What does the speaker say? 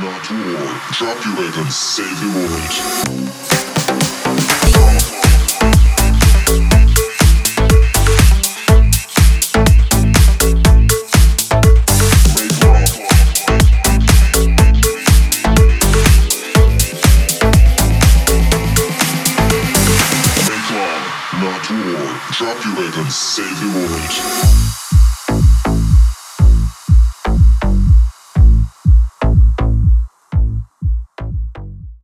not war. Drop your weapons, save the world. Drop your weapons, save the world.